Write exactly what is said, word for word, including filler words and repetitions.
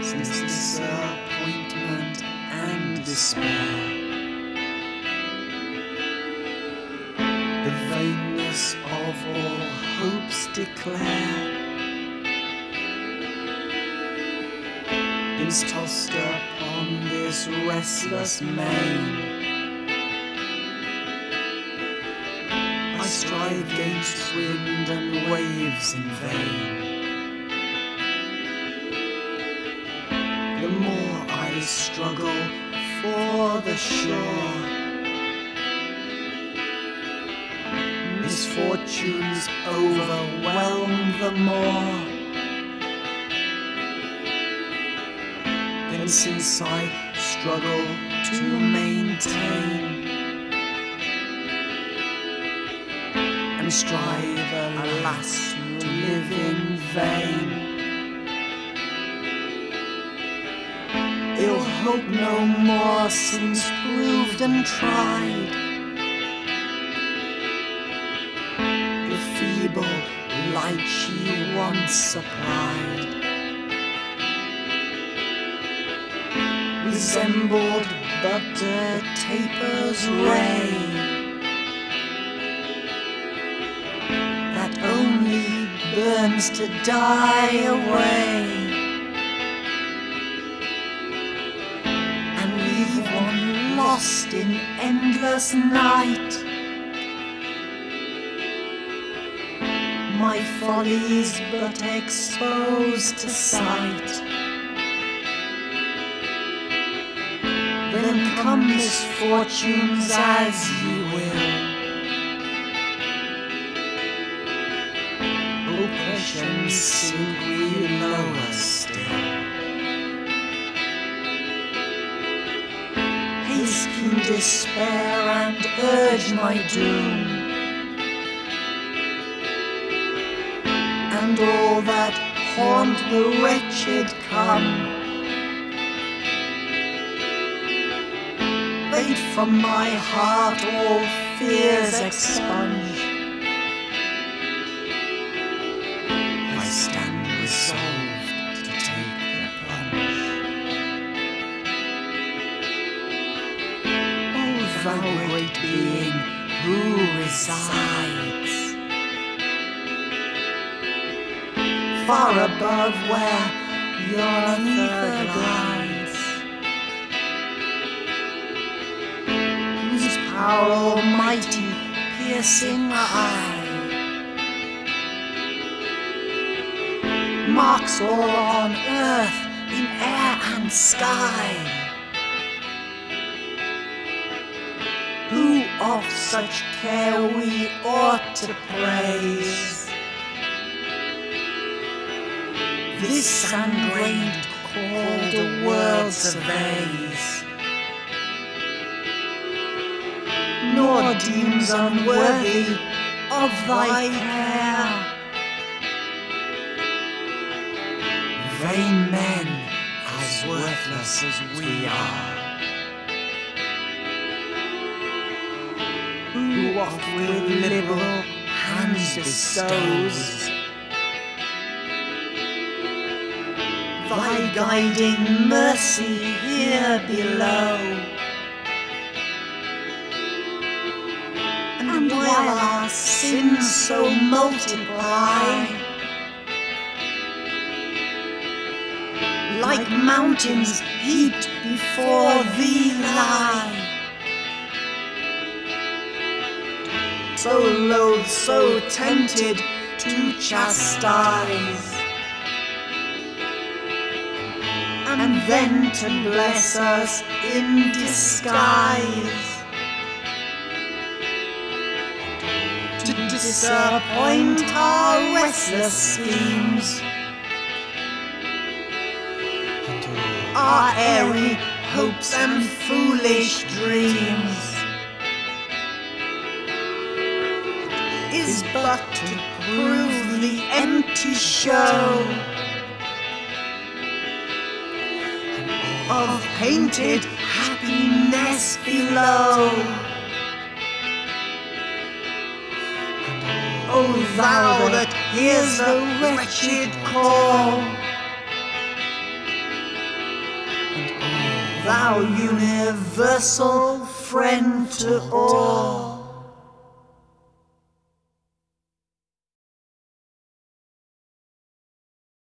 since disappointment and despair, the vainness of all hopes declare, is tossed upon this restless main. I strive against wind and waves in vain. The more I struggle for the shore, misfortunes overwhelm the more. Then since I struggle to maintain and strive, alas, to live in vain, ill hope no more since proved and tried. The feeble light she once supplied resembled but a taper's ray that only burns to die away and leave one lost in endless night. My follies but exposed to sight. Then come misfortunes as ye will, oppressions sink we lower still. Haste keen despair and urge my doom, and all that haunt the wretched come. Bade from my heart all fears expunge. I stand resolved to take the plunge. O thou great being who resides far above where your ether glides, whose power almighty piercing eye marks all on earth in air and sky, who of such care we ought to praise. This sand-grained call the world surveys, nor deems unworthy of thy care. Vain men, as worthless as we are, who oft with liberal hands bestows thy guiding mercy here below. And while our sins so multiply, like mountains heaped before thee lie, so loath, so tempted to chastise, and then to bless us in disguise, to disappoint our restless schemes, our airy hopes and foolish dreams, is but to prove the empty show of painted happiness below. O thou that hears the wretched call, thou universal friend to all.